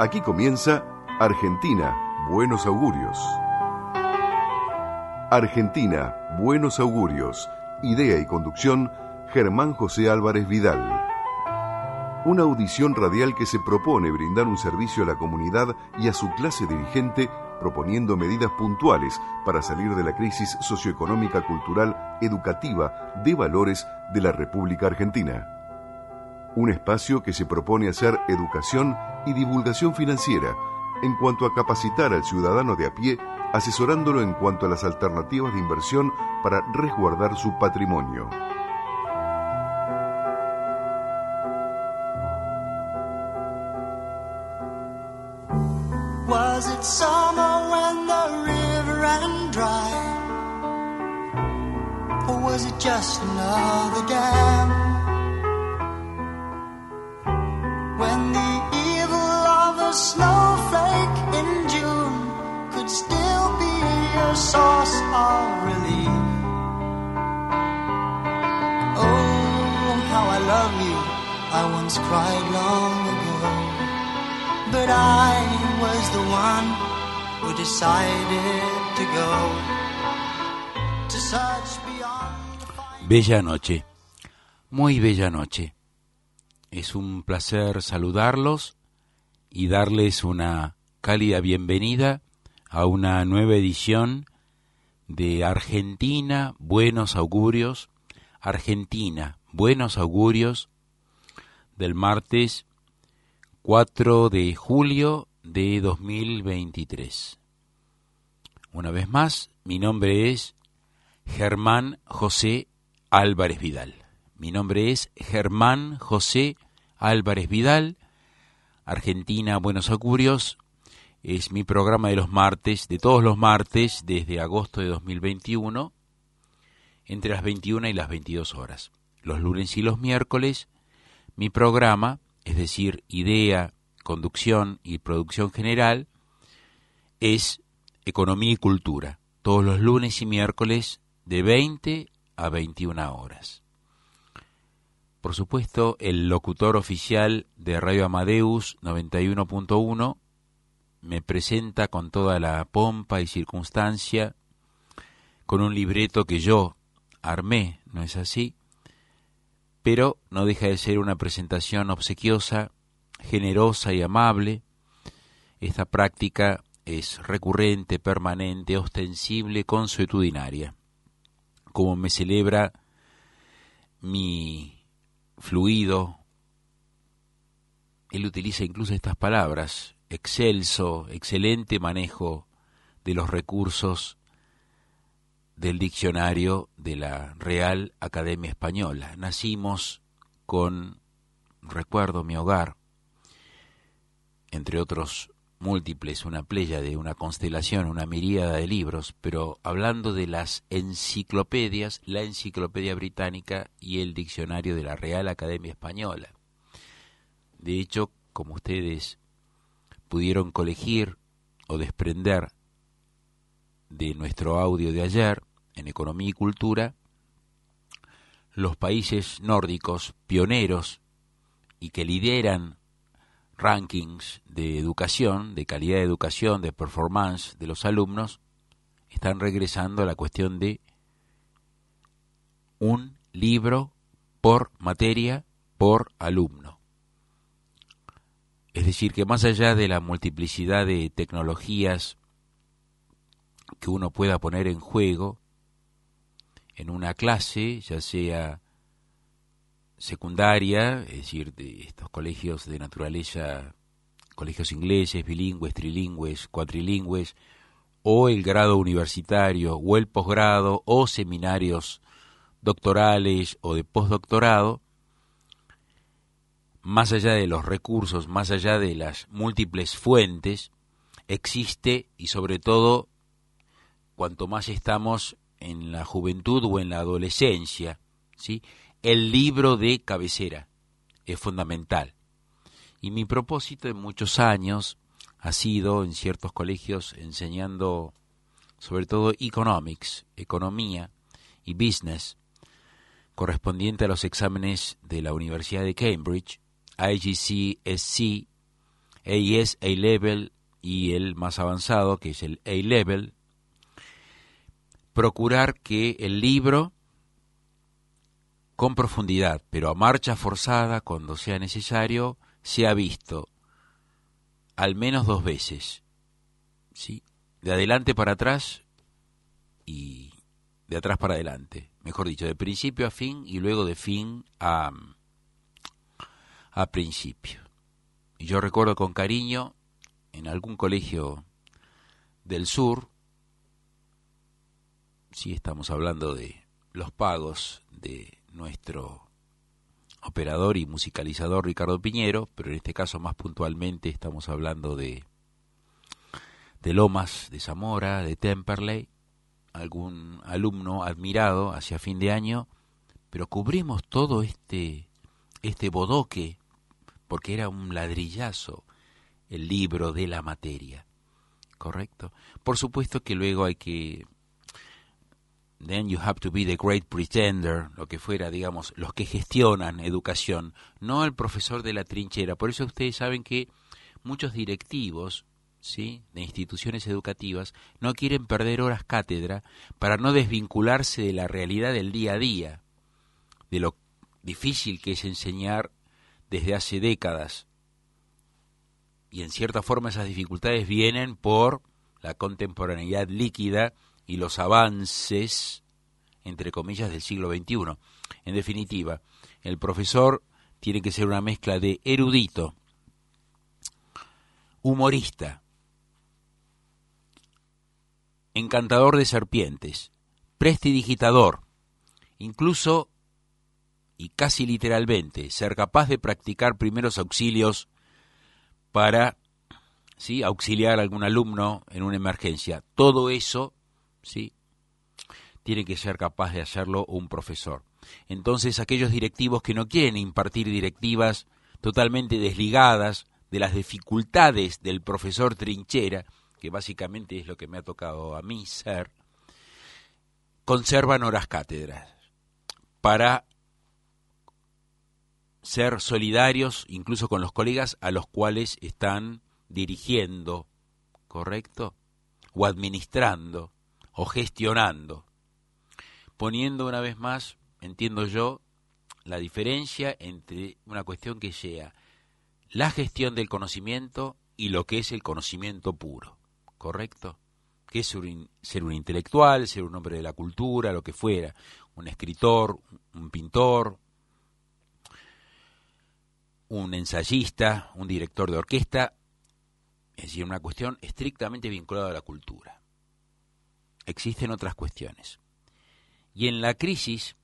Aquí comienza Argentina, Buenos Augurios. Argentina, Buenos Augurios. Idea y conducción, Germán José Álvarez Vidal. Una audición radial que se propone brindar un servicio a la comunidad y a su clase dirigente, proponiendo medidas puntuales para salir de la crisis socioeconómica, cultural, educativa, de valores de la República Argentina. Un espacio que se propone hacer educación y divulgación financiera en cuanto a capacitar al ciudadano de a pie, asesorándolo en cuanto a las alternativas de inversión para resguardar su patrimonio. Was it summer when the river ran dry? Or was it just another dam? When the evil of a snowflake in June could still be a source of relief. Oh, how I love you, I once cried long ago. But I was the one who decided to go to such beyond the fine. Bella noche, muy bella noche. Es un placer saludarlos y darles una cálida bienvenida a una nueva edición de Argentina, Buenos Augurios. Argentina, Buenos Augurios, del martes 4 de julio de 2023. Una vez más, mi nombre es Germán José Álvarez Vidal. Mi nombre es Germán José Álvarez Vidal. Argentina, Buenos Augurios es mi programa de los martes, de todos los martes, desde agosto de 2021, entre las 21 y las 22 horas. Los lunes y los miércoles, mi programa, es decir, idea, conducción y producción general, es Economía y Cultura, todos los lunes y miércoles de 20 a 21 horas. Por supuesto, el locutor oficial de Radio Amadeus 91.1 me presenta con toda la pompa y circunstancia, con un libreto que yo armé, ¿no es así? Pero no deja de ser una presentación obsequiosa, generosa y amable. Esta práctica es recurrente, permanente, ostensible, consuetudinaria. Como me celebra mi fluido, él utiliza incluso estas palabras: excelso, excelente manejo de los recursos del diccionario de la Real Academia Española. Nacimos con, recuerdo mi hogar, entre otros múltiples, una pléyade, una constelación, una miríada de libros, pero hablando de las enciclopedias, la Enciclopedia Británica y el Diccionario de la Real Academia Española. De hecho, como ustedes pudieron colegir o desprender de nuestro audio de ayer, en Economía y Cultura, los países nórdicos pioneros y que lideran rankings de educación, de calidad de educación, de performance de los alumnos, están regresando a la cuestión de un libro por materia, por alumno. Es decir, que más allá de la multiplicidad de tecnologías que uno pueda poner en juego en una clase, ya sea secundaria, es decir, de estos colegios de naturaleza, colegios ingleses, bilingües, trilingües, cuatrilingües, o el grado universitario, o el posgrado, o seminarios doctorales o de postdoctorado, más allá de los recursos, más allá de las múltiples fuentes, existe, y sobre todo, cuanto más estamos en la juventud o en la adolescencia, ¿sí?, el libro de cabecera es fundamental. Y mi propósito en muchos años ha sido, en ciertos colegios, enseñando sobre todo economics, economía y business, correspondiente a los exámenes de la Universidad de Cambridge, IGCSE, AS, A-Level y el más avanzado, que es el A-Level, procurar que el libro, con profundidad, pero a marcha forzada, cuando sea necesario, sea visto al menos 2 veces, ¿sí? De adelante para atrás y de atrás para adelante, mejor dicho, de principio a fin y luego de fin a principio. Y yo recuerdo con cariño, en algún colegio del sur, sí, estamos hablando de los pagos de nuestro operador y musicalizador Ricardo Piñero, pero en este caso más puntualmente estamos hablando de Lomas de Zamora, de Temperley, algún alumno admirado hacia fin de año, pero cubrimos todo este bodoque, porque era un ladrillazo el libro de la materia, ¿correcto? Por supuesto que luego hay que... Then you have to be the great pretender, lo que fuera, digamos, los que gestionan educación, no el profesor de la trinchera. Por eso ustedes saben que muchos directivos, ¿sí?, de instituciones educativas no quieren perder horas cátedra para no desvincularse de la realidad del día a día, de lo difícil que es enseñar desde hace décadas. Y en cierta forma esas dificultades vienen por la contemporaneidad líquida y los avances, entre comillas, del siglo XXI. En definitiva, el profesor tiene que ser una mezcla de erudito, humorista, encantador de serpientes, prestidigitador, incluso y casi literalmente ser capaz de practicar primeros auxilios para, ¿sí?, auxiliar a algún alumno en una emergencia. Todo eso, ¿sí?, tiene que ser capaz de hacerlo un profesor. Entonces, aquellos directivos que no quieren impartir directivas totalmente desligadas de las dificultades del profesor trinchera, que básicamente es lo que me ha tocado a mí ser, conservan horas cátedras para ser solidarios incluso con los colegas a los cuales están dirigiendo, ¿correcto?, o administrando, o gestionando, poniendo una vez más, entiendo yo, la diferencia entre una cuestión que sea la gestión del conocimiento y lo que es el conocimiento puro, ¿correcto? Que es ser un intelectual, ser un hombre de la cultura, lo que fuera, un escritor, un pintor, un ensayista, un director de orquesta, es decir, una cuestión estrictamente vinculada a la cultura. Existen otras cuestiones. Y en la crisis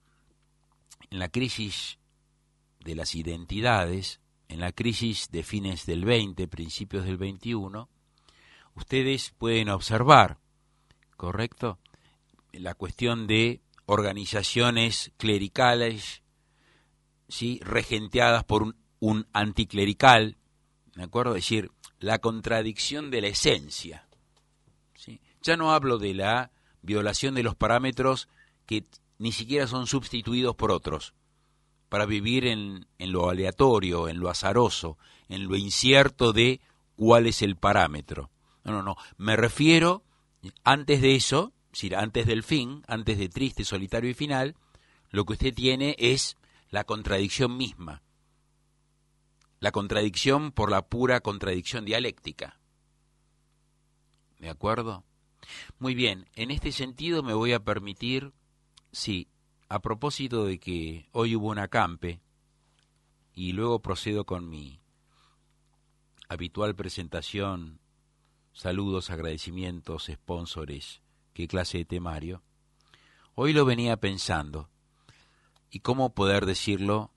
de las identidades, en la crisis de fines del 20, principios del 21, ustedes pueden observar, ¿correcto?, la cuestión de organizaciones clericales, ¿sí?, regenteadas por un anticlerical, ¿de acuerdo? Es decir, la contradicción de la esencia, ¿sí? Ya no hablo de la violación de los parámetros que ni siquiera son sustituidos por otros, para vivir en lo aleatorio, en lo azaroso, en lo incierto de cuál es el parámetro. No. Me refiero, antes de eso, es decir, antes del fin, antes de triste, solitario y final, lo que usted tiene es la contradicción misma. La contradicción por la pura contradicción dialéctica. ¿De acuerdo? Muy bien, en este sentido me voy a permitir, sí, a propósito de que hoy hubo un acampe, y luego procedo con mi habitual presentación, saludos, agradecimientos, sponsores, qué clase de temario. Hoy lo venía pensando, y cómo poder decirlo,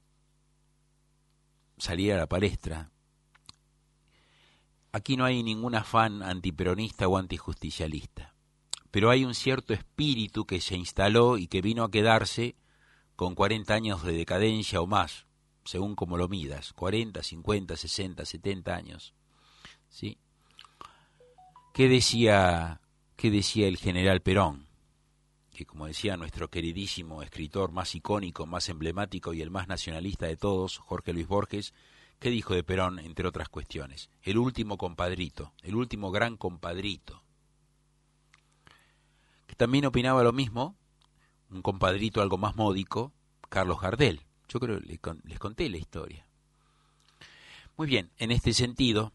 salir a la palestra. Aquí no hay ningún afán antiperonista o antijusticialista, pero hay un cierto espíritu que se instaló y que vino a quedarse con 40 años de decadencia o más, según como lo midas, 40, 50, 60, 70 años, ¿sí? ¿Qué decía el general Perón? Que, como decía nuestro queridísimo escritor más icónico, más emblemático y el más nacionalista de todos, Jorge Luis Borges, ¿Qué dijo de Perón, entre otras cuestiones? El último compadrito, el último gran compadrito. Que también opinaba lo mismo, un compadrito algo más módico, Carlos Gardel. Yo creo que les conté la historia. Muy bien, en este sentido,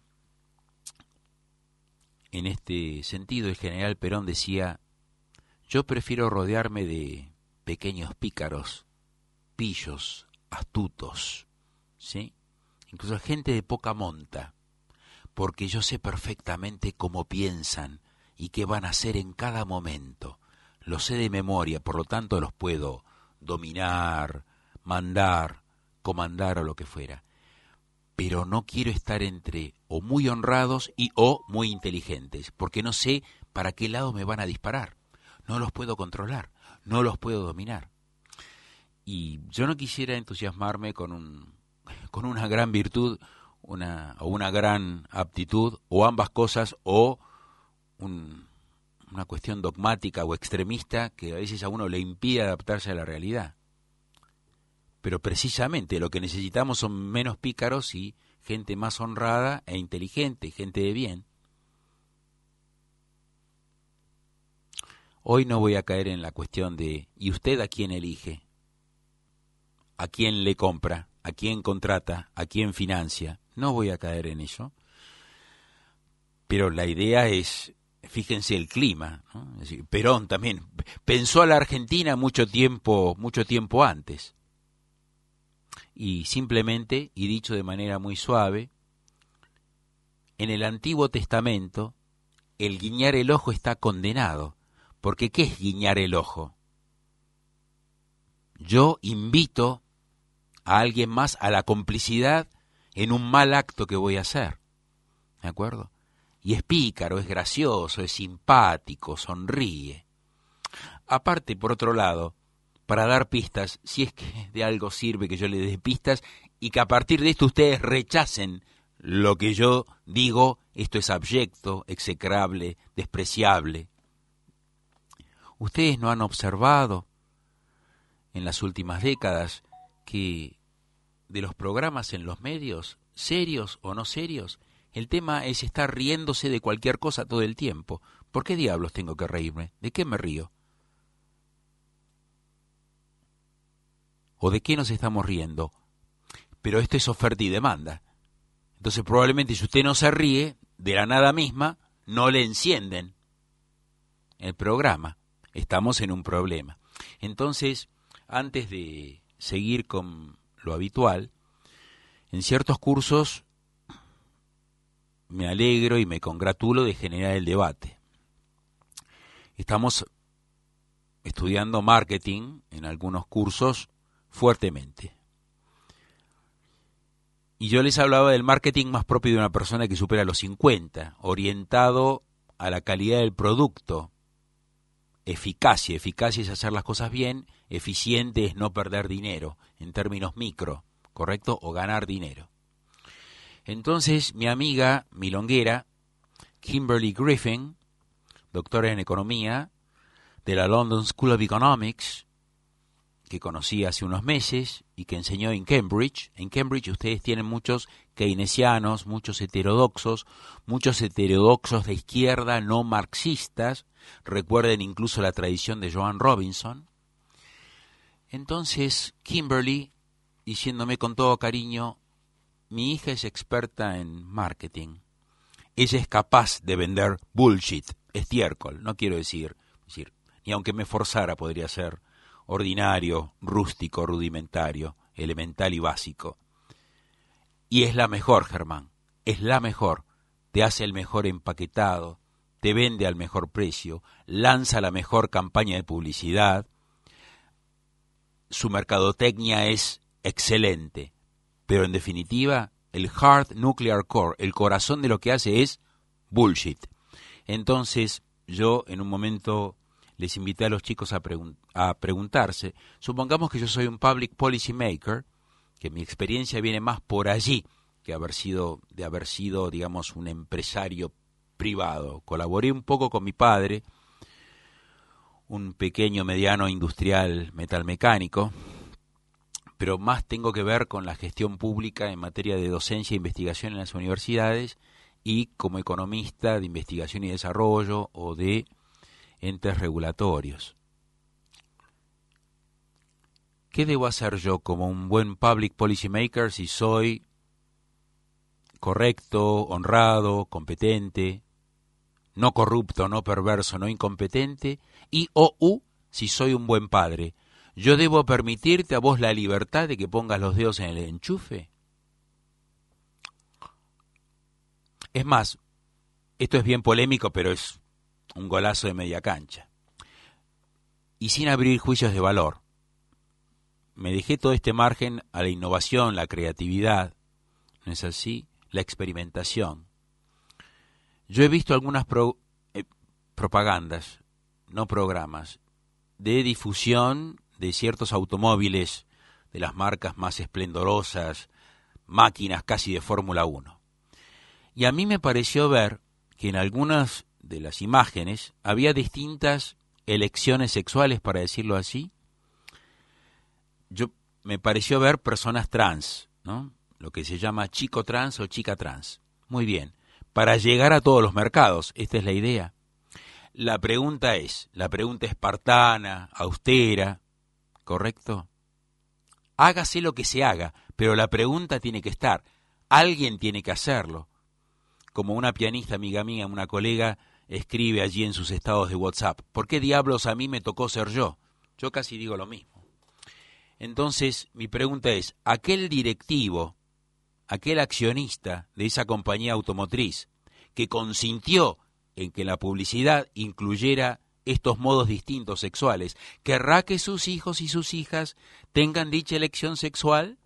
el general Perón decía: yo prefiero rodearme de pequeños pícaros, pillos, astutos, ¿sí? Incluso gente de poca monta, porque yo sé perfectamente cómo piensan y qué van a hacer en cada momento. Lo sé de memoria, por lo tanto los puedo dominar, mandar, comandar o lo que fuera. Pero no quiero estar entre o muy honrados o muy inteligentes, porque no sé para qué lado me van a disparar. No los puedo controlar, no los puedo dominar. Y yo no quisiera entusiasmarme con una gran virtud, o una gran aptitud, o ambas cosas, o una cuestión dogmática o extremista que a veces a uno le impide adaptarse a la realidad. Pero precisamente lo que necesitamos son menos pícaros y gente más honrada e inteligente, gente de bien. Hoy no voy a caer en la cuestión de ¿y usted a quién elige? ¿A quién le compra? ¿A quién contrata? ¿A quién financia? No voy a caer en eso. Pero la idea es, fíjense el clima, ¿no? Es decir, Perón también pensó a la Argentina mucho tiempo antes. Y simplemente, y dicho de manera muy suave, en el Antiguo Testamento el guiñar el ojo está condenado. Porque ¿qué es guiñar el ojo? Yo invito a alguien más a la complicidad en un mal acto que voy a hacer. ¿De acuerdo? Y es pícaro, es gracioso, es simpático, sonríe. Aparte, por otro lado, para dar pistas, si es que de algo sirve que yo les dé pistas y que a partir de esto ustedes rechacen lo que yo digo, esto es abyecto, execrable, despreciable. ¿Ustedes no han observado en las últimas décadas que de los programas en los medios, serios o no serios, el tema es estar riéndose de cualquier cosa todo el tiempo? ¿Por qué diablos tengo que reírme? ¿De qué me río? ¿O de qué nos estamos riendo? Pero esto es oferta y demanda. Entonces probablemente si usted no se ríe, de la nada misma, no le encienden el programa. Estamos en un problema. Entonces, antes de seguir con lo habitual, en ciertos cursos me alegro y me congratulo de generar el debate. Estamos estudiando marketing en algunos cursos fuertemente. Y yo les hablaba del marketing más propio de una persona que supera los 50, orientado a la calidad del producto. Eficacia es hacer las cosas bien, eficiente es no perder dinero, en términos micro, ¿correcto? O ganar dinero. Entonces, mi amiga milonguera, Kimberly Griffin, doctora en economía de la London School of Economics, que conocí hace unos meses y que enseñó en Cambridge. En Cambridge ustedes tienen muchos keynesianos, muchos heterodoxos de izquierda, no marxistas. Recuerden incluso la tradición de Joan Robinson. Entonces, Kimberly, diciéndome con todo cariño, mi hija es experta en marketing. Ella es capaz de vender bullshit, estiércol, no quiero decir, ni aunque me forzara podría ser ordinario, rústico, rudimentario, elemental y básico. Y es la mejor, Germán, es la mejor. Te hace el mejor empaquetado, te vende al mejor precio, lanza la mejor campaña de publicidad. Su mercadotecnia es excelente, pero en definitiva, el hard nuclear core, el corazón de lo que hace es bullshit. Entonces, yo en un momento les invité a los chicos a preguntarse, supongamos que yo soy un public policy maker, que mi experiencia viene más por allí que de haber sido, digamos, un empresario privado. Colaboré un poco con mi padre, un pequeño mediano industrial metalmecánico, pero más tengo que ver con la gestión pública en materia de docencia e investigación en las universidades y como economista de investigación y desarrollo o de entes regulatorios. ¿Qué debo hacer yo como un buen public policy maker si soy correcto, honrado, competente, no corrupto, no perverso, no incompetente, y si soy un buen padre? ¿Yo debo permitirte a vos la libertad de que pongas los dedos en el enchufe? Es más, esto es bien polémico, pero es un golazo de media cancha. Y sin abrir juicios de valor, me dejé todo este margen a la innovación, la creatividad, ¿no es así?, la experimentación. Yo he visto algunas propagandas, no programas, de difusión de ciertos automóviles de las marcas más esplendorosas, máquinas casi de Fórmula 1. Y a mí me pareció ver que en algunas de las imágenes había distintas elecciones sexuales, para decirlo así. Me pareció ver personas trans, ¿no?, lo que se llama chico trans o chica trans. Muy bien, para llegar a todos los mercados, esta es la idea. La pregunta espartana, austera, ¿correcto? Hágase lo que se haga, pero la pregunta tiene que estar, alguien tiene que hacerlo. Como una pianista amiga mía, una colega, escribe allí en sus estados de WhatsApp, ¿por qué diablos a mí me tocó ser yo? Yo casi digo lo mismo. Entonces, mi pregunta es, aquel directivo, aquel accionista de esa compañía automotriz que consintió en que la publicidad incluyera estos modos distintos sexuales, ¿querrá que sus hijos y sus hijas tengan dicha elección sexual?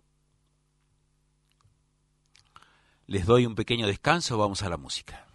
Les doy un pequeño descanso, vamos a la música.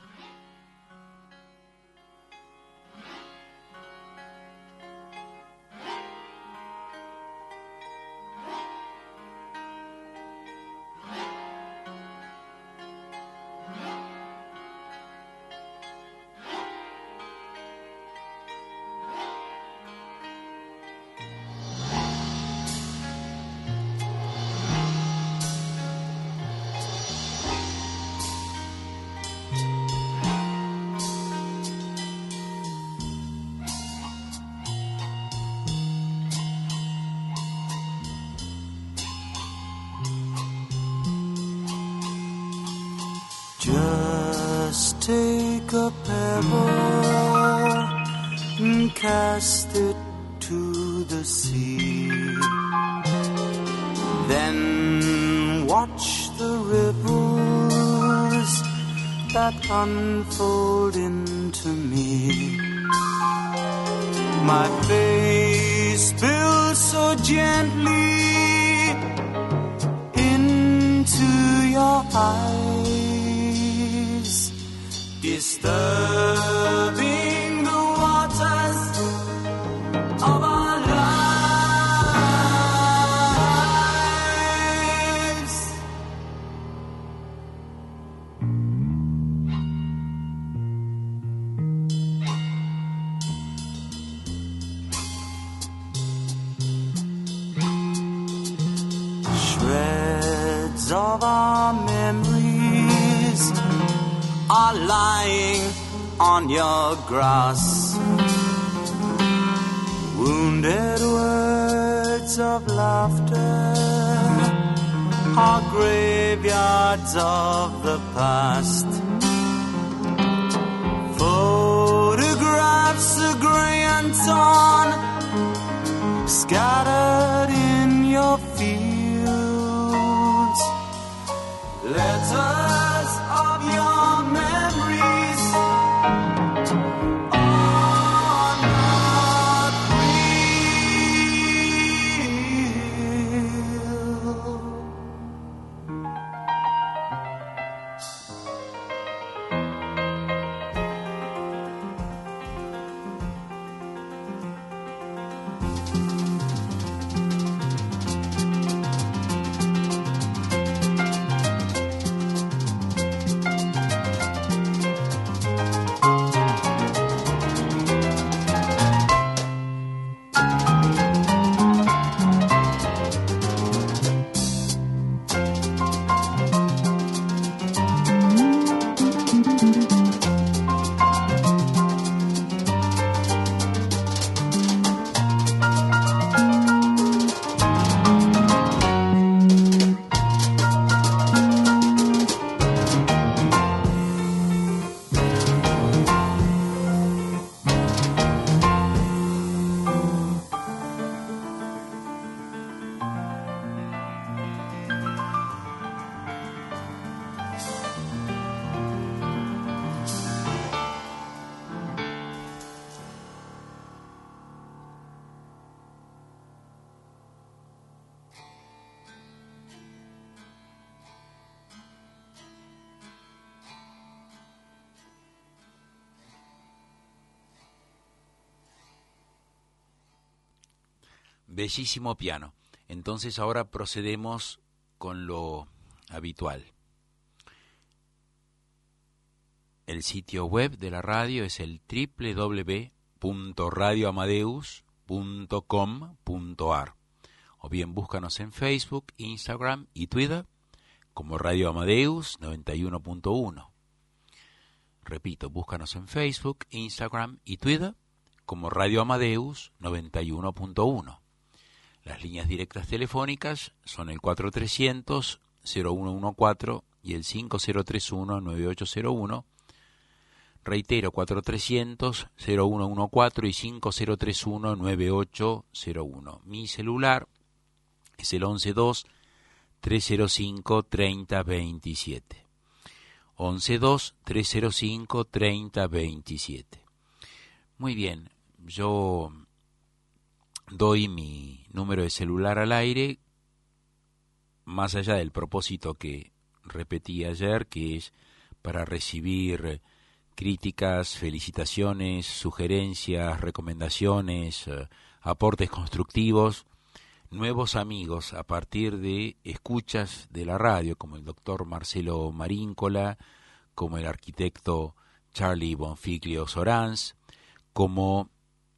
Just take a pebble and cast it to the sea. Then watch the ripples that unfold into me. My face spills so gently into your eyes, disturbing the waters of our lives. Shreds of our memories are lying on your grass. Wounded words of laughter are graveyards of the past. Photographs of grey and torn, scattered in your fields. Letters of your memories are not real. Bellísimo piano. Entonces ahora procedemos con lo habitual. El sitio web de la radio es el www.radioamadeus.com.ar, o bien búscanos en Facebook, Instagram y Twitter como Radio Amadeus 91.1. Repito, búscanos en Facebook, Instagram y Twitter como Radio Amadeus 91.1. Las líneas directas telefónicas son el 4300-0114 y el 5031-9801. Reitero, 4300-0114 y 5031-9801. Mi celular es el 112-305-3027. 112-305-3027. Muy bien, yo doy mi número de celular al aire, más allá del propósito que repetí ayer, que es para recibir críticas, felicitaciones, sugerencias, recomendaciones, aportes constructivos, nuevos amigos a partir de escuchas de la radio, como el doctor Marcelo Maríncola, como el arquitecto Charlie Bonfiglio Sorans, como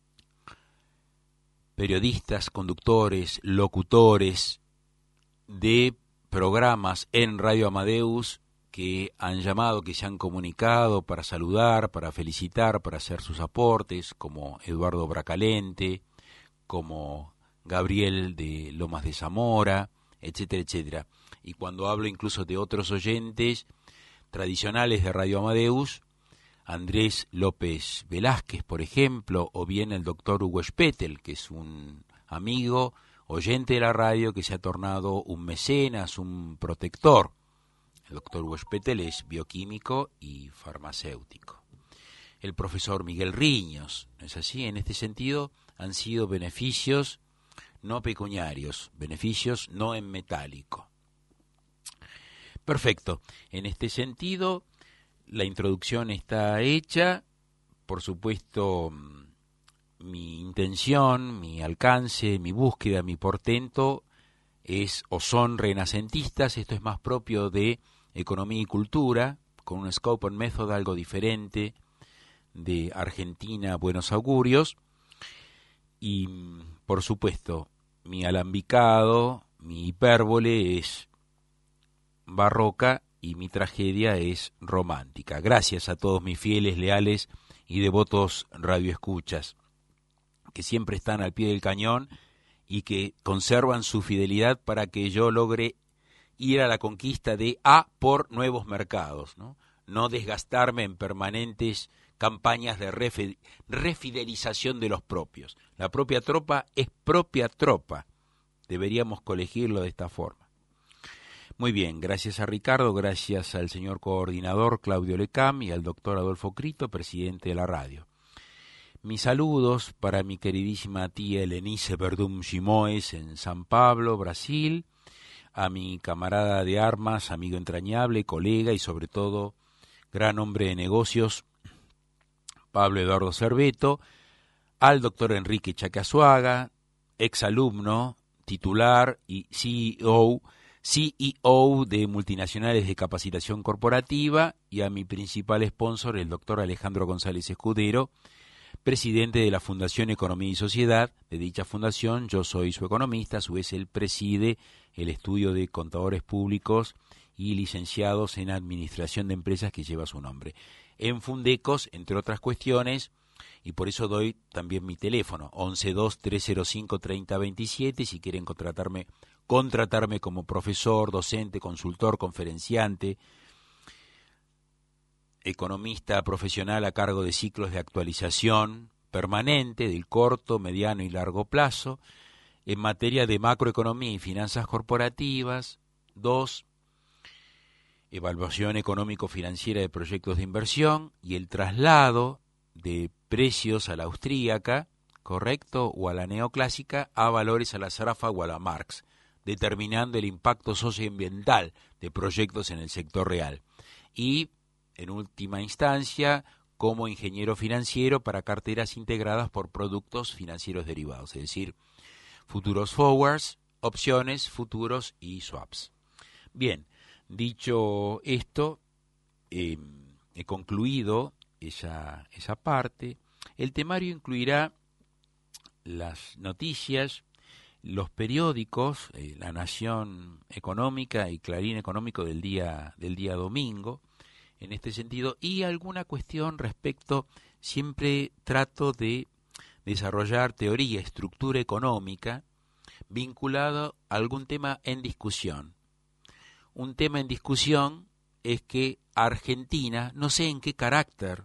periodistas, conductores, locutores de programas en Radio Amadeus que han llamado, que se han comunicado para saludar, para felicitar, para hacer sus aportes, como Eduardo Bracalente, como Gabriel de Lomas de Zamora, etcétera, etcétera. Y cuando hablo incluso de otros oyentes tradicionales de Radio Amadeus, Andrés López Velázquez, por ejemplo, o bien el doctor Hugo Spettel, que es un amigo, oyente de la radio, que se ha tornado un mecenas, un protector. El doctor Hugo Spettel es bioquímico y farmacéutico. El profesor Miguel Riños, ¿no es así? En este sentido han sido beneficios no pecuniarios, beneficios no en metálico. Perfecto. En este sentido, la introducción está hecha. Por supuesto, mi intención, mi alcance, mi búsqueda, mi portento es o son renacentistas. Esto es más propio de economía y cultura, con un scope and method algo diferente de Argentina, Buenos Augurios. Y, por supuesto, mi alambicado, mi hipérbole es barroca y mi tragedia es romántica. Gracias a todos mis fieles, leales y devotos radioescuchas, que siempre están al pie del cañón y que conservan su fidelidad para que yo logre ir a la conquista de por nuevos mercados, no desgastarme en permanentes campañas de refidelización de los propios. La propia tropa es propia tropa. Deberíamos colegirlo de esta forma. Muy bien, gracias a Ricardo, gracias al señor coordinador Claudio Lecam y al doctor Adolfo Crito, presidente de la radio. Mis saludos para mi queridísima tía Helenice Verdum Gimoes en San Pablo, Brasil, a mi camarada de armas, amigo entrañable, colega y sobre todo gran hombre de negocios, Pablo Eduardo Cerveto, al doctor Enrique Chacazuaga, exalumno, titular y CEO de multinacionales de capacitación corporativa, y a mi principal sponsor, el doctor Alejandro González Escudero, presidente de la Fundación Economía y Sociedad. De dicha fundación yo soy su economista, a su vez él preside el estudio de contadores públicos y licenciados en administración de empresas que lleva su nombre. En Fundecos, entre otras cuestiones, y por eso doy también mi teléfono, 112-305-3027, si quieren contratarme como profesor, docente, consultor, conferenciante, economista profesional a cargo de ciclos de actualización permanente del corto, mediano y largo plazo, en materia de macroeconomía y finanzas corporativas. 2. Evaluación económico-financiera de proyectos de inversión y el traslado de precios a la austríaca, correcto, o a la neoclásica, a valores a la Sarafa o a la Marx, determinando el impacto socioambiental de proyectos en el sector real. Y, en última instancia, como ingeniero financiero para carteras integradas por productos financieros derivados, es decir, futuros forwards, opciones, futuros y swaps. Bien, dicho esto, he concluido esa parte. El temario incluirá las noticias, los periódicos, La Nación Económica y Clarín Económico del día domingo, en este sentido, y alguna cuestión respecto, siempre trato de desarrollar teoría, estructura económica, vinculado a algún tema en discusión. Un tema en discusión es que Argentina, no sé en qué carácter,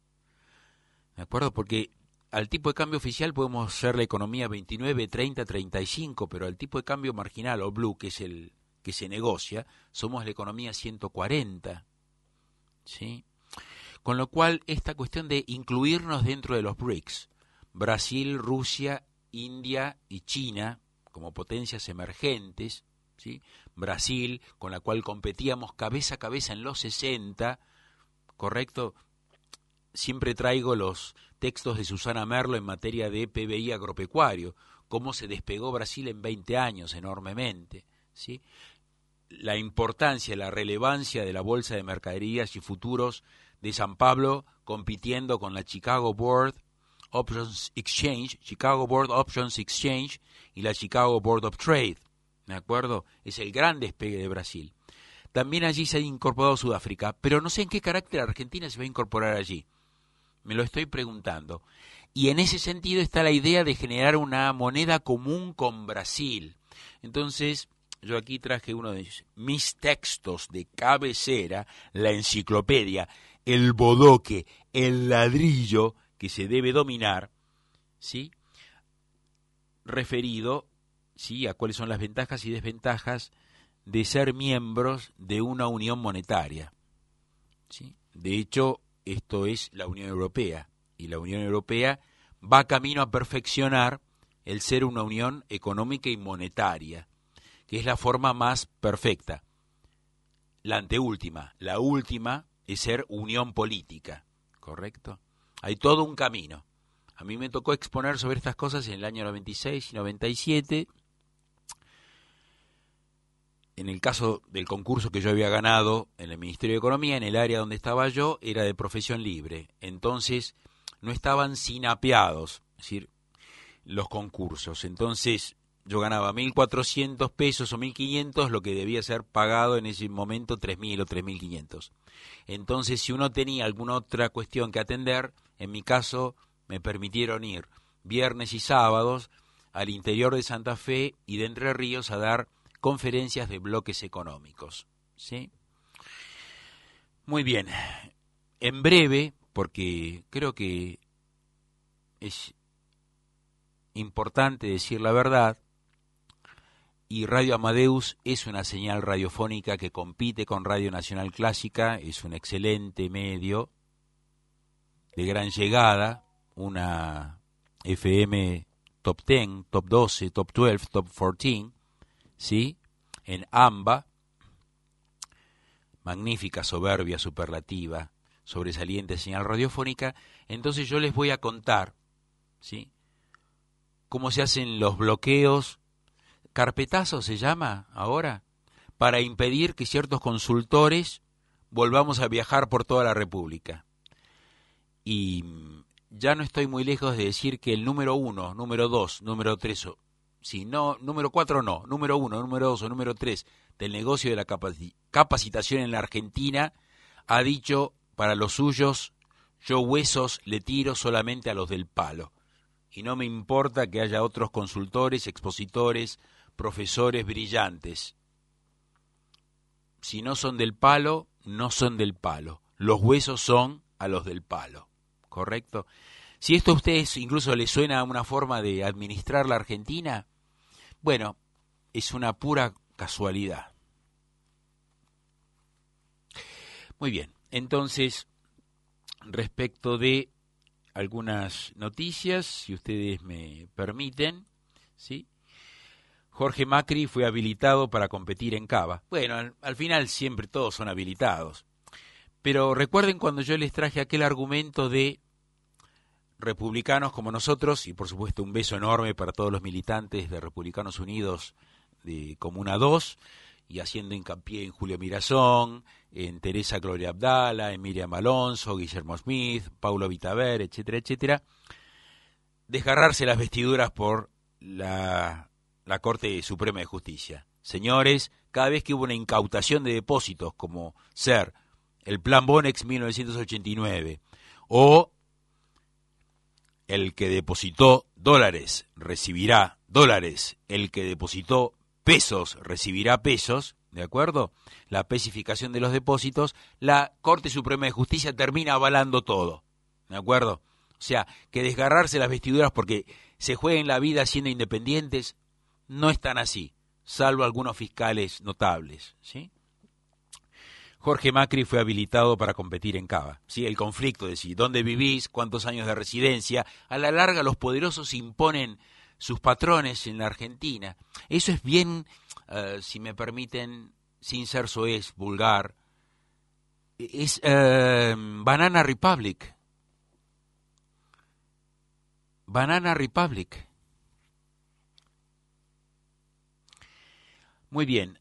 ¿de acuerdo? Porque al tipo de cambio oficial podemos ser la economía 29, 30, 35, pero al tipo de cambio marginal o blue, que es el que se negocia, somos la economía 140, ¿sí? Con lo cual, esta cuestión de incluirnos dentro de los BRICS, Brasil, Rusia, India y China, como potencias emergentes, ¿sí? Brasil, con la cual competíamos cabeza a cabeza en los 60, ¿correcto? Siempre traigo los textos de Susana Merlo en materia de PBI agropecuario, cómo se despegó Brasil en 20 años enormemente, ¿sí? La importancia, la relevancia de la Bolsa de Mercaderías y Futuros de San Pablo compitiendo con la Chicago Board Options Exchange, Chicago Board Options Exchange y la Chicago Board of Trade, ¿de acuerdo? Es el gran despegue de Brasil. También allí se ha incorporado Sudáfrica, pero no sé en qué carácter Argentina se va a incorporar allí. Me lo estoy preguntando. Y en ese sentido está la idea de generar una moneda común con Brasil. Entonces, yo aquí traje uno de mis textos de cabecera, la enciclopedia, el bodoque, el ladrillo que se debe dominar, ¿sí? Referido, ¿sí?, a cuáles son las ventajas y desventajas de ser miembros de una unión monetaria, ¿sí? De hecho, esto es la Unión Europea, y la Unión Europea va camino a perfeccionar el ser una unión económica y monetaria, que es la forma más perfecta. La anteúltima, la última es ser unión política, ¿correcto? Hay todo un camino. A mí me tocó exponer sobre estas cosas en el año 96 y 97. En el caso del concurso que yo había ganado en el Ministerio de Economía, en el área donde estaba yo, era de profesión libre. Entonces, no estaban sinapeados, es decir, los concursos. Entonces, yo ganaba 1.400 pesos o 1.500, lo que debía ser pagado en ese momento 3.000 o 3.500. Entonces, si uno tenía alguna otra cuestión que atender, en mi caso me permitieron ir viernes y sábados al interior de Santa Fe y de Entre Ríos a dar conferencias de bloques económicos, ¿sí? Muy bien. En breve, porque creo que es importante decir la verdad, y Radio Amadeus es una señal radiofónica que compite con Radio Nacional Clásica, es un excelente medio de gran llegada, una FM top 10, top 12, top 12, top 14, ¿sí? En AMBA, magnífica, soberbia, superlativa, sobresaliente señal radiofónica. Entonces yo les voy a contar, ¿sí?, cómo se hacen los bloqueos, carpetazo se llama ahora, para impedir que ciertos consultores volvamos a viajar por toda la República. Y ya no estoy muy lejos de decir que el número 1, número 2, número 3, si no, número 4 no, número 1, número 2 o número 3 del negocio de la capacitación en la Argentina ha dicho para los suyos: yo huesos le tiro solamente a los del palo. Y no me importa que haya otros consultores, expositores, profesores brillantes. Si no son del palo, no son del palo. Los huesos son a los del palo. ¿Correcto? Si esto a ustedes incluso les suena a una forma de administrar la Argentina, bueno, es una pura casualidad. Muy bien, entonces, respecto de algunas noticias, si ustedes me permiten, ¿sí? Jorge Macri fue habilitado para competir en Cava. Bueno, al final siempre todos son habilitados. Pero recuerden cuando yo les traje aquel argumento de republicanos como nosotros, y por supuesto un beso enorme para todos los militantes de Republicanos Unidos de Comuna 2, y haciendo hincapié en Julio Mirazón, en Teresa Gloria Abdala, en Miriam Alonso, Guillermo Smith, Paulo Vitaver, etcétera, etcétera, desgarrarse las vestiduras por la Corte Suprema de Justicia. Señores, cada vez que hubo una incautación de depósitos, como ser el Plan Bonex 1989, o el que depositó dólares recibirá dólares, el que depositó pesos recibirá pesos, ¿de acuerdo? La especificación de los depósitos, la Corte Suprema de Justicia termina avalando todo, ¿de acuerdo? O sea, que desgarrarse las vestiduras porque se jueguen la vida siendo independientes, no es tan así, salvo algunos fiscales notables, ¿sí? Jorge Macri fue habilitado para competir en Cava, ¿sí? El conflicto de si dónde vivís, cuántos años de residencia, a la larga los poderosos imponen sus patrones en la Argentina. Eso es bien, si me permiten, sin ser soez, vulgar, es Banana Republic. Banana Republic. Muy bien.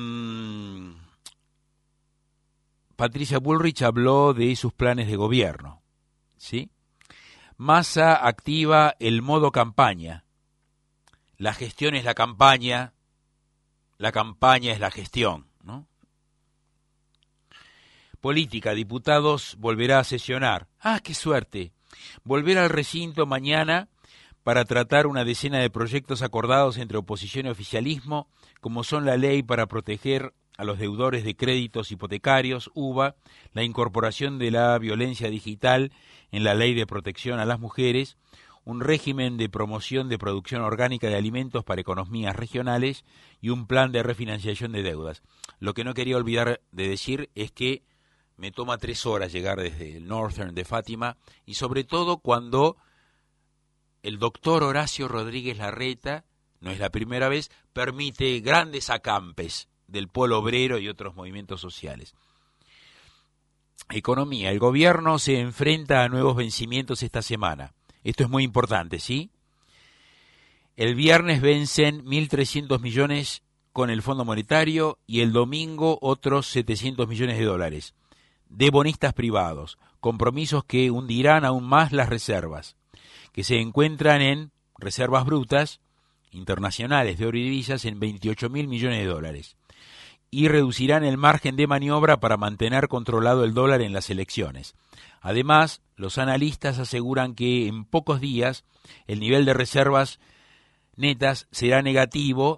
Patricia Bullrich habló de sus planes de gobierno, ¿sí? Massa activa el modo campaña. La gestión es la campaña es la gestión, ¿no? Política, diputados volverá a sesionar. ¡Ah, qué suerte! Volver al recinto mañana para tratar una decena de proyectos acordados entre oposición y oficialismo, como son la ley para proteger a los deudores de créditos hipotecarios, UVA, la incorporación de la violencia digital en la ley de protección a las mujeres, un régimen de promoción de producción orgánica de alimentos para economías regionales y un plan de refinanciación de deudas. Lo que no quería olvidar de decir es que me toma 3 horas llegar desde el Northern de Fátima, y sobre todo cuando el doctor Horacio Rodríguez Larreta, no es la primera vez, permite grandes acampes del polo obrero y otros movimientos sociales. Economía. El gobierno se enfrenta a nuevos vencimientos esta semana. Esto es muy importante, ¿sí? El viernes vencen 1.300 millones con el Fondo Monetario y el domingo otros 700 millones de dólares de bonistas privados, compromisos que hundirán aún más las reservas, que se encuentran en reservas brutas internacionales de oro y divisas en 28.000 millones de dólares, y reducirán el margen de maniobra para mantener controlado el dólar en las elecciones. Además, los analistas aseguran que en pocos días el nivel de reservas netas será negativo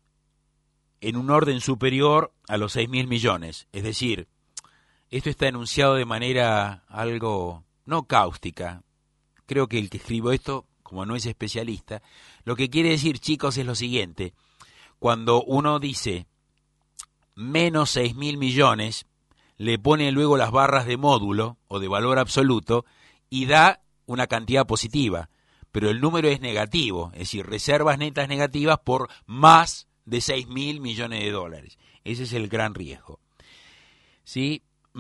en un orden superior a los 6.000 millones. Es decir, esto está enunciado de manera algo no cáustica. Creo que el que escribió esto, como no es especialista, lo que quiere decir, chicos, es lo siguiente. Cuando uno dice menos 6.000 millones, le pone luego las barras de módulo o de valor absoluto y da una cantidad positiva, pero el número es negativo, es decir, reservas netas negativas por más de 6.000 millones de dólares. Ese es el gran riesgo. ¿Sí?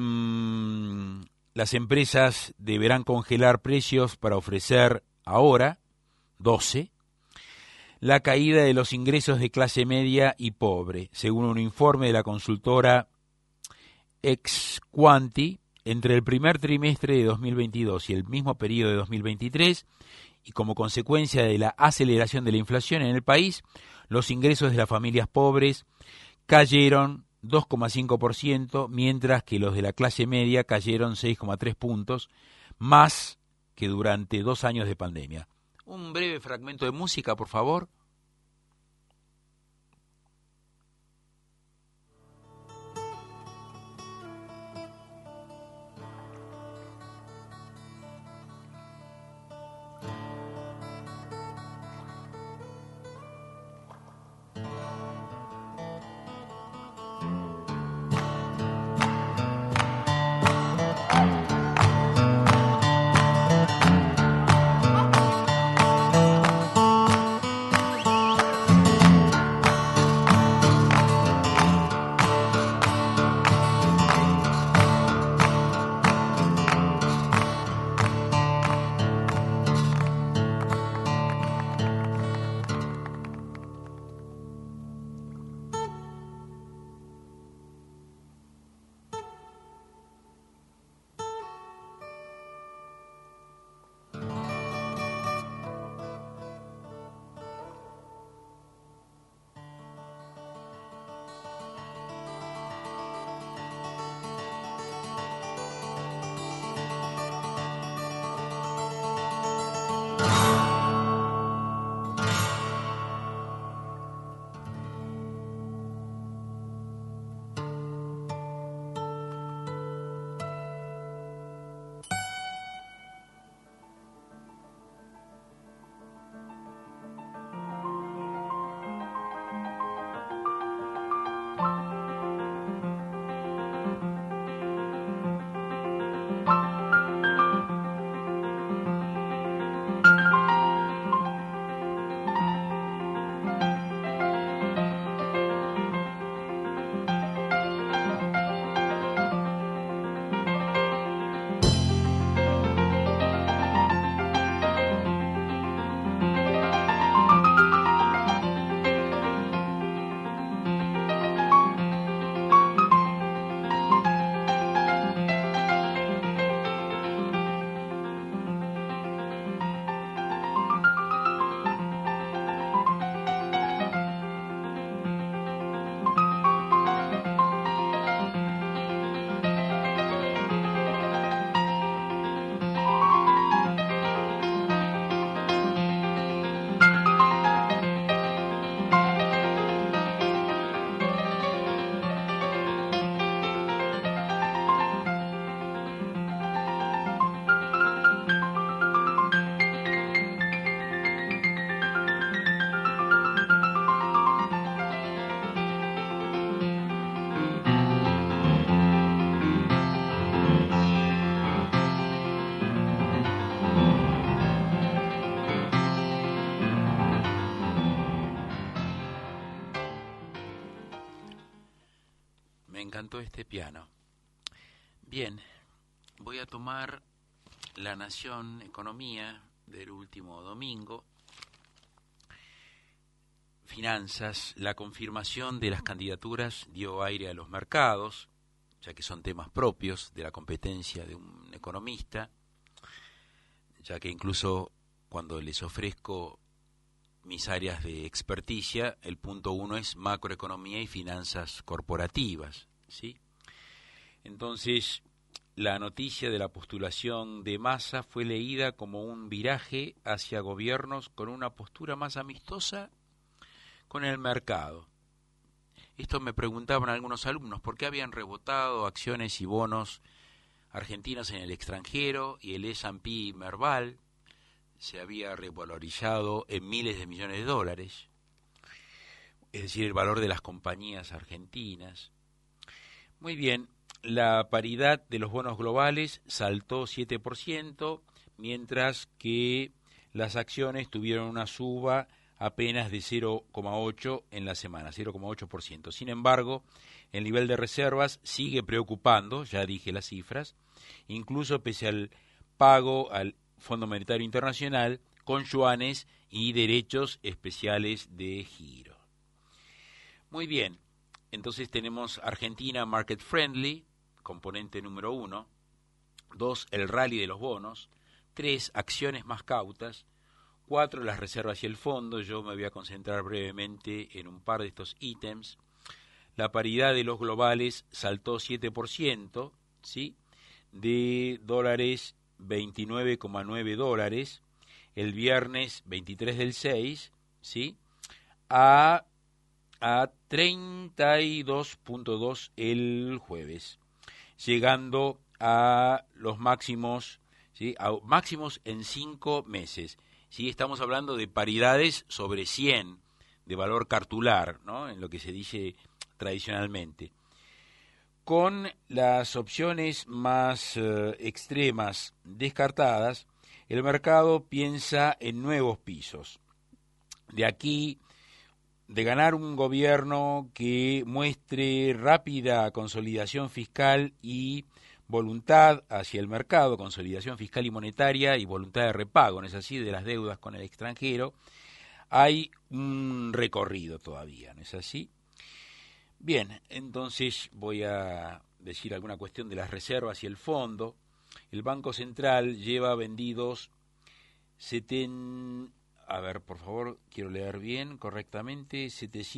Las empresas deberán congelar precios para ofrecer ahora 12 la caída de los ingresos de clase media y pobre, según un informe de la consultora Exquanti, entre el primer trimestre de 2022 y el mismo periodo de 2023, y como consecuencia de la aceleración de la inflación en el país, los ingresos de las familias pobres cayeron 2,5%, mientras que los de la clase media cayeron 6,3 puntos, más que durante 2 años de pandemia. Un breve fragmento de música, por favor. me encantó este piano. Bien, voy a tomar La Nación Economía del último domingo. Finanzas, la confirmación de las candidaturas dio aire a los mercados, ya que son temas propios de la competencia de un economista, ya que incluso cuando les ofrezco mis áreas de experticia, el punto 1 es macroeconomía y finanzas corporativas, ¿sí? Entonces, la noticia de la postulación de Massa fue leída como un viraje hacia gobiernos con una postura más amistosa con el mercado. Esto me preguntaban algunos alumnos, ¿por qué habían rebotado acciones y bonos argentinos en el extranjero y el S&P Merval se había revalorizado en miles de millones de dólares? Es decir, el valor de las compañías argentinas. Muy bien, la paridad de los bonos globales saltó 7%, mientras que las acciones tuvieron una suba apenas de 0,8 en la semana, 0,8%. Sin embargo, el nivel de reservas sigue preocupando, ya dije las cifras, incluso pese al pago al Fondo Monetario Internacional con yuanes y derechos especiales de giro. Muy bien, entonces tenemos Argentina Market Friendly, componente número 1, 2, el rally de los bonos, 3, acciones más cautas, 4, las reservas y el fondo. Yo me voy a concentrar brevemente en un par de estos ítems. La paridad de los globales saltó 7%, ¿sí? De dólares 29,9 dólares, el viernes 23 del 6, ¿sí? A 32.2 el jueves, llegando a los máximos, ¿sí? A máximos en 5 meses. Sí, estamos hablando de paridades sobre 100 de valor cartular, ¿no? En lo que se dice tradicionalmente. Con las opciones más extremas descartadas, el mercado piensa en nuevos pisos. De aquí, de ganar un gobierno que muestre rápida consolidación fiscal y voluntad hacia el mercado, consolidación fiscal y monetaria y voluntad de repago, ¿no es así?, de las deudas con el extranjero, hay un recorrido todavía, ¿no es así? Bien, entonces voy a decir alguna cuestión de las reservas y el fondo. El Banco Central lleva vendidos a ver, por favor, quiero leer bien correctamente,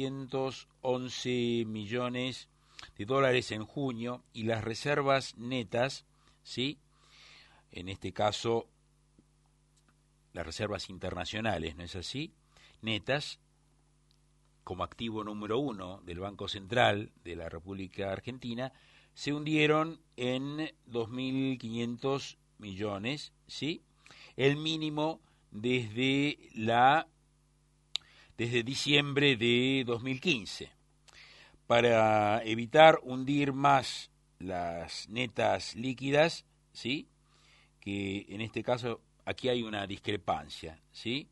711 millones de dólares en junio, y las reservas netas, ¿sí? En este caso, las reservas internacionales, ¿no es así? Netas, como activo número 1 del Banco Central de la República Argentina, se hundieron en 2.500 millones, ¿sí? El mínimo desde diciembre de 2015. Para evitar hundir más las netas líquidas, ¿sí? Que en este caso aquí hay una discrepancia, ¿sí?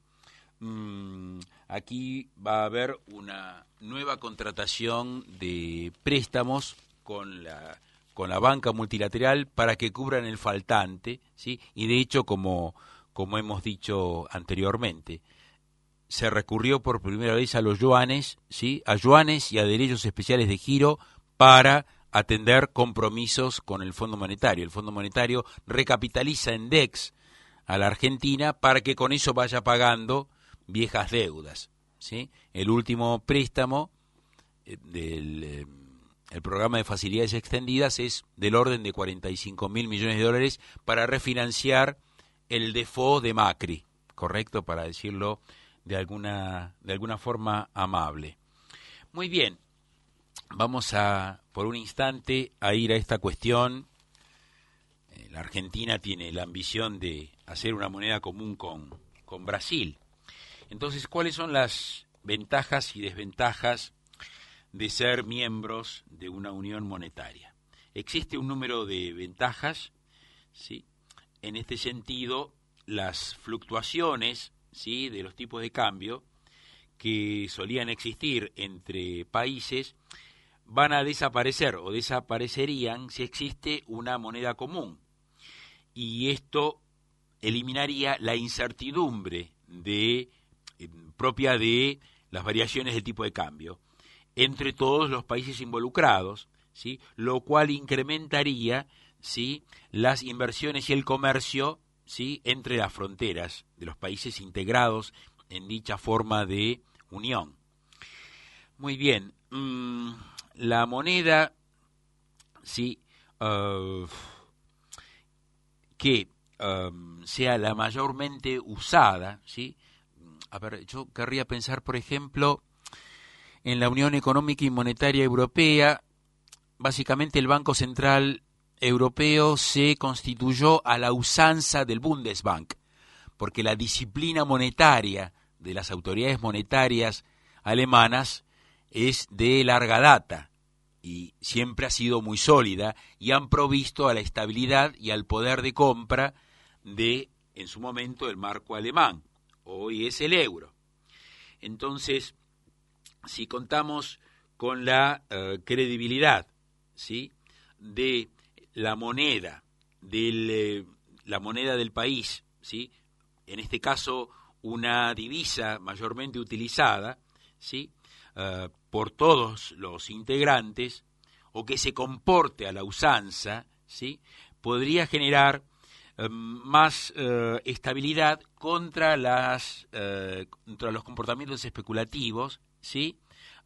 Aquí va a haber una nueva contratación de préstamos con la banca multilateral para que cubran el faltante, ¿sí? Y de hecho, como hemos dicho anteriormente, se recurrió por primera vez a los yuanes, ¿sí? A yuanes y a derechos especiales de giro para atender compromisos con el Fondo Monetario. El Fondo Monetario recapitaliza en DEX a la Argentina para que con eso vaya pagando viejas deudas, ¿sí? El último préstamo del el programa de facilidades extendidas es del orden de 45.000 millones de dólares para refinanciar el default de Macri, ¿correcto? Para decirlo de alguna forma amable. Muy bien, vamos por un instante a ir a esta cuestión. La Argentina tiene la ambición de hacer una moneda común con Brasil. Entonces, ¿cuáles son las ventajas y desventajas de ser miembros de una unión monetaria? Existe un número de ventajas, ¿sí? En este sentido, las fluctuaciones, ¿sí?, de los tipos de cambio que solían existir entre países van a desaparecer o desaparecerían si existe una moneda común. Y esto eliminaría la incertidumbre propia de las variaciones de tipo de cambio entre todos los países involucrados, ¿sí? Lo cual incrementaría, ¿sí?, las inversiones y el comercio, ¿sí?, entre las fronteras de los países integrados en dicha forma de unión. Muy bien, la moneda, ¿sí?, que sea la mayormente usada, ¿sí? A ver, yo querría pensar, por ejemplo, en la Unión Económica y Monetaria Europea. Básicamente el Banco Central Europeo se constituyó a la usanza del Bundesbank, porque la disciplina monetaria de las autoridades monetarias alemanas es de larga data y siempre ha sido muy sólida, y han provisto a la estabilidad y al poder de compra de, en su momento, el marco alemán. Hoy es el euro. Entonces, si contamos con la credibilidad, ¿sí?, de la moneda del país, ¿sí?, en este caso una divisa mayormente utilizada, ¿sí?, por todos los integrantes, o que se comporte a la usanza, ¿sí?, podría generar más estabilidad contra los comportamientos especulativos, ¿sí?,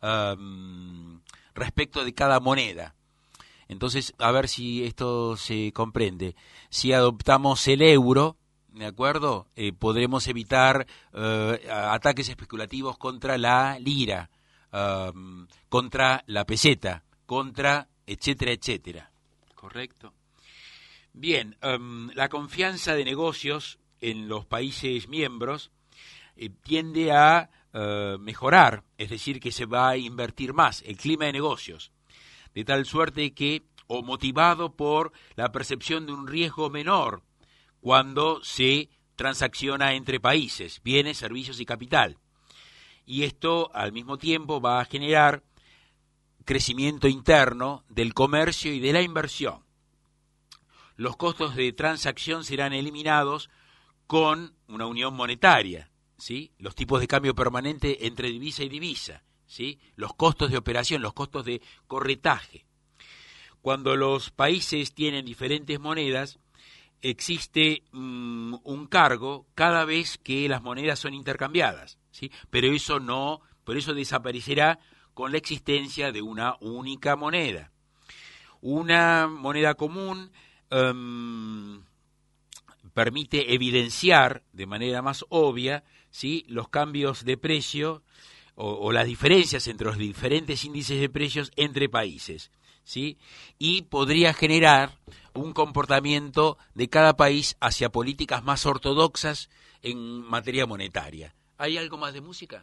respecto de cada moneda. Entonces, a ver si esto se comprende. Si adoptamos el euro, ¿de acuerdo?, podremos evitar ataques especulativos contra la lira, contra la peseta, contra etcétera, etcétera. ¿Correcto? Bien, la confianza de negocios en los países miembros tiende a mejorar, es decir, que se va a invertir más el clima de negocios, de tal suerte que, o motivado por la percepción de un riesgo menor cuando se transacciona entre países, bienes, servicios y capital. Y esto al mismo tiempo va a generar crecimiento interno del comercio y de la inversión. Los costos de transacción serán eliminados con una unión monetaria, ¿sí?, los tipos de cambio permanente entre divisa y divisa, ¿sí?, los costos de operación, los costos de corretaje. Cuando los países tienen diferentes monedas, existe un cargo cada vez que las monedas son intercambiadas, ¿sí?, pero por eso desaparecerá con la existencia de una única moneda. Una moneda común permite evidenciar de manera más obvia, ¿sí?, los cambios de precio o las diferencias entre los diferentes índices de precios entre países, ¿sí?, y podría generar un comportamiento de cada país hacia políticas más ortodoxas en materia monetaria. ¿Hay algo más de música?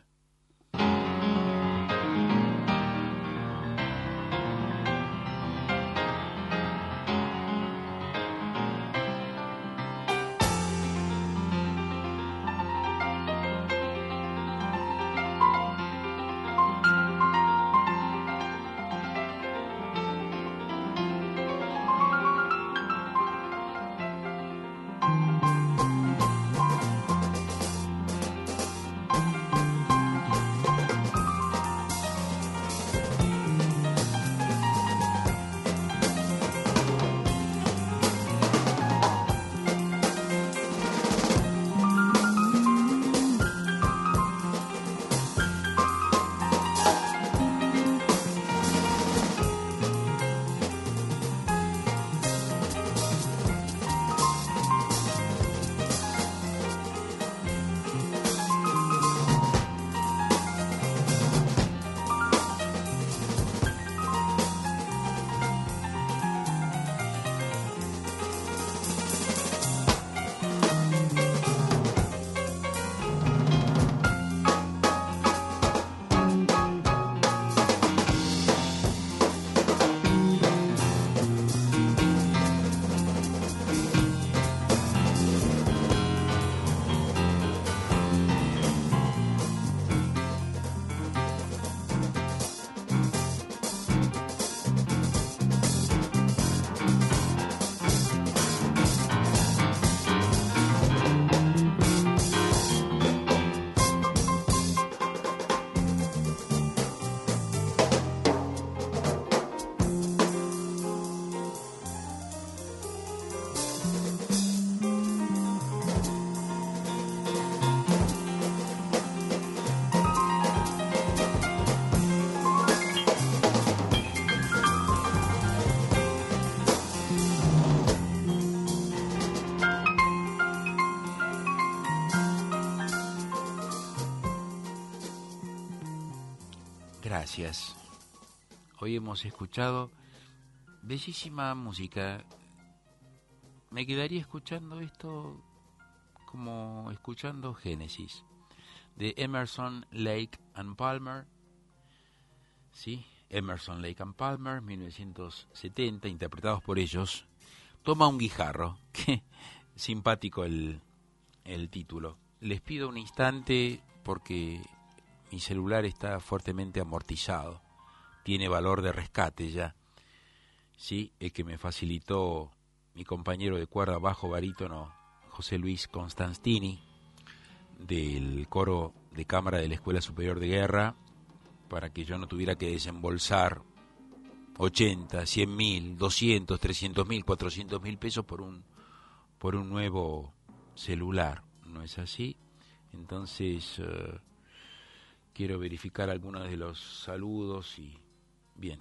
gracias. Hoy hemos escuchado bellísima música. Me quedaría escuchando esto como escuchando Génesis, de Emerson, Lake and Palmer. Sí, Emerson, Lake and Palmer, 1970, interpretados por ellos. Toma un guijarro. Qué simpático el título. Les pido un instante porque mi celular está fuertemente amortizado. Tiene valor de rescate ya. Sí, el que me facilitó mi compañero de cuerda bajo barítono José Luis Constantini, del coro de cámara de la Escuela Superior de Guerra, para que yo no tuviera que desembolsar 80, 100 mil, 200, 300 mil, 400 mil pesos por un nuevo celular. ¿No es así? Entonces quiero verificar algunos de los saludos y bien.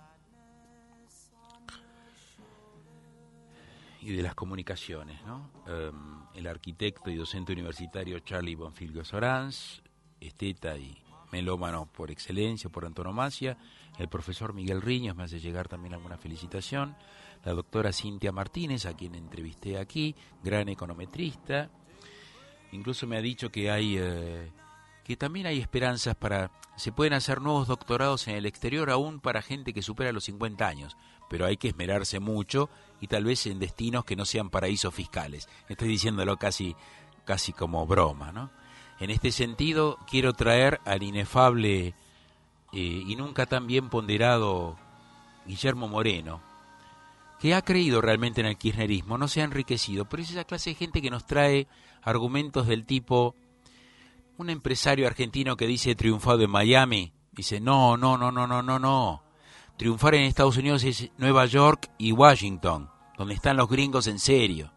Y de las comunicaciones, ¿no? El arquitecto y docente universitario Charlie Bonfilio Sorans, esteta y melómano por excelencia, por antonomasia. El profesor Miguel Riños me hace llegar también alguna felicitación. La doctora Cintia Martínez, a quien entrevisté aquí, gran econometrista. Incluso me ha dicho que que también hay esperanzas se pueden hacer nuevos doctorados en el exterior aún para gente que supera los 50 años, pero hay que esmerarse mucho y tal vez en destinos que no sean paraísos fiscales. Estoy diciéndolo casi como broma, ¿no? En este sentido, quiero traer al inefable y nunca tan bien ponderado Guillermo Moreno, que ha creído realmente en el kirchnerismo, no se ha enriquecido, pero es esa clase de gente que nos trae argumentos del tipo: un empresario argentino que dice triunfado en Miami, dice no. Triunfar en Estados Unidos es Nueva York y Washington, donde están los gringos en serio.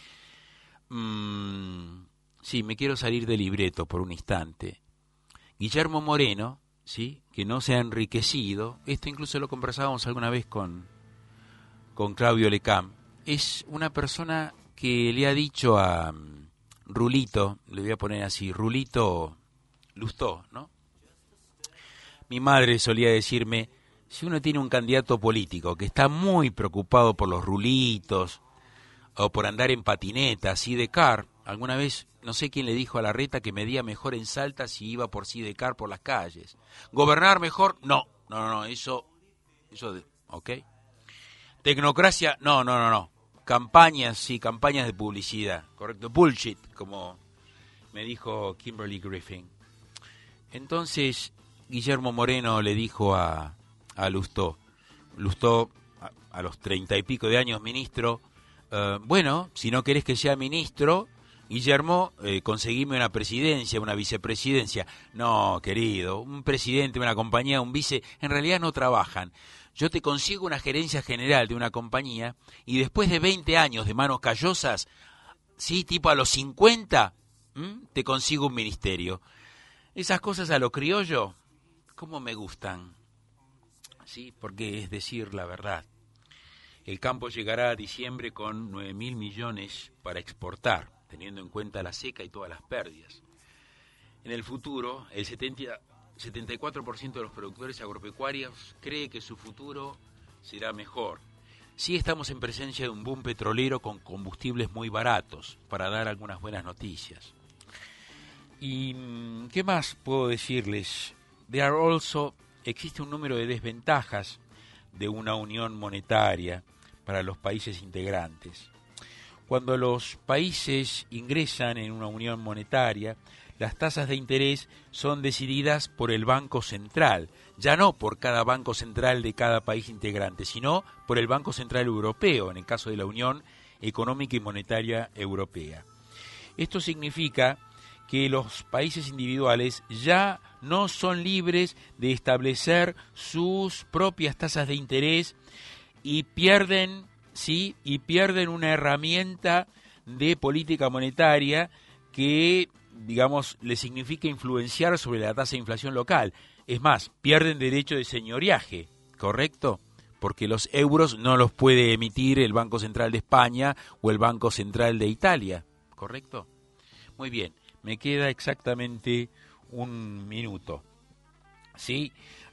Sí, me quiero salir del libreto por un instante. Guillermo Moreno, sí, que no se ha enriquecido, esto incluso lo conversábamos alguna vez con Claudio Lecam, es una persona que le ha dicho a Rulito, le voy a poner así, Rulito Lustó, ¿no? Mi madre solía decirme, si uno tiene un candidato político que está muy preocupado por los rulitos o por andar en patineta, sidecar, alguna vez, no sé quién le dijo a Larreta que medía mejor en Salta si iba por sidecar por las calles. ¿Gobernar mejor? No, eso, ¿ok? Tecnocracia, no. Campañas de publicidad, correcto, bullshit, como me dijo Kimberly Griffin. Entonces, Guillermo Moreno le dijo a Lustó, a los 30 y pico de años ministro, bueno, si no querés que sea ministro, Guillermo, conseguime una presidencia, una vicepresidencia. No, querido, un presidente, una compañía, un vice, en realidad no trabajan. Yo te consigo una gerencia general de una compañía y después de 20 años de manos callosas, sí, tipo a los 50, te consigo un ministerio. Esas cosas a lo criollo, ¿cómo me gustan? Sí, porque es decir la verdad. El campo llegará a diciembre con 9.000 millones para exportar, teniendo en cuenta la seca y todas las pérdidas. En el futuro, el 74% de los productores agropecuarios cree que su futuro será mejor. Sí estamos en presencia de un boom petrolero con combustibles muy baratos, para dar algunas buenas noticias. ¿Y qué más puedo decirles? Existe un número de desventajas de una unión monetaria para los países integrantes. Cuando los países ingresan en una unión monetaria, las tasas de interés son decididas por el Banco Central, ya no por cada Banco Central de cada país integrante, sino por el Banco Central Europeo, en el caso de la Unión Económica y Monetaria Europea. Esto significa que los países individuales ya no son libres de establecer sus propias tasas de interés y pierden una herramienta de política monetaria que, digamos, le significa influenciar sobre la tasa de inflación local. Es más, pierden derecho de señoreaje, ¿correcto? Porque los euros no los puede emitir el Banco Central de España o el Banco Central de Italia, ¿correcto? Muy bien, me queda exactamente un minuto. ¿Sí?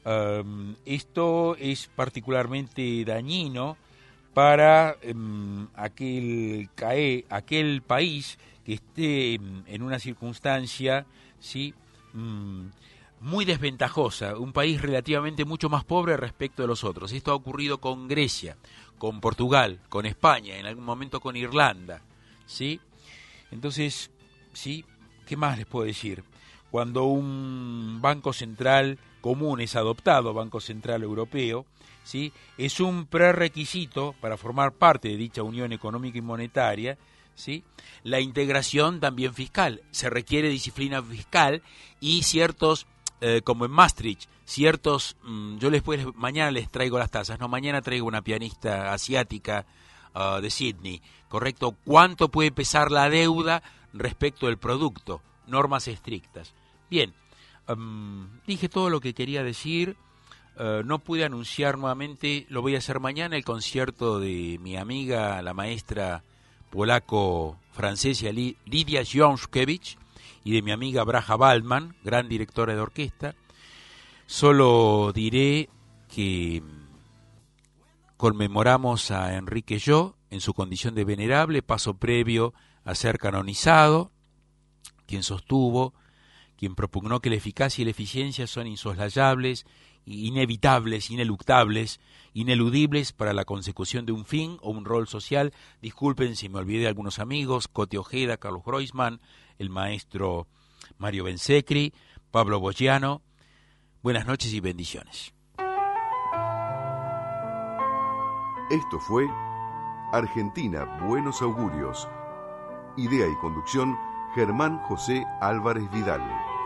Esto es particularmente dañino para aquel país que esté en una circunstancia, ¿sí?, muy desventajosa, un país relativamente mucho más pobre respecto de los otros. Esto ha ocurrido con Grecia, con Portugal, con España, en algún momento con Irlanda, ¿sí? Entonces, ¿sí?, ¿qué más les puedo decir? Cuando un banco central común es adoptado, Banco Central Europeo, ¿sí?, es un prerequisito para formar parte de dicha unión económica y monetaria, ¿sí?, la integración también fiscal. Se requiere disciplina fiscal y ciertos, como en Maastricht, mañana les traigo las tasas, no, mañana traigo una pianista asiática de Sydney, ¿correcto? ¿Cuánto puede pesar la deuda respecto del producto? Normas estrictas. Bien, dije todo lo que quería decir. No pude anunciar nuevamente, lo voy a hacer mañana, el concierto de mi amiga, la maestra polaco-francesa Lidia Jąszkiewicz, y de mi amiga Braja Baldman, gran directora de orquesta. Solo diré que conmemoramos a Enrique Llo en su condición de venerable, paso previo a ser canonizado, quien propugnó que la eficacia y la eficiencia son insoslayables, inevitables, ineluctables, ineludibles para la consecución de un fin o un rol social. Disculpen si me olvidé de algunos amigos: Cote Ojeda, Carlos Groisman, el maestro Mario Bensecri, Pablo Bogiano. Buenas noches y bendiciones. Esto fue Argentina Buenos Augurios. Idea y conducción, Germán José Álvarez Vidal.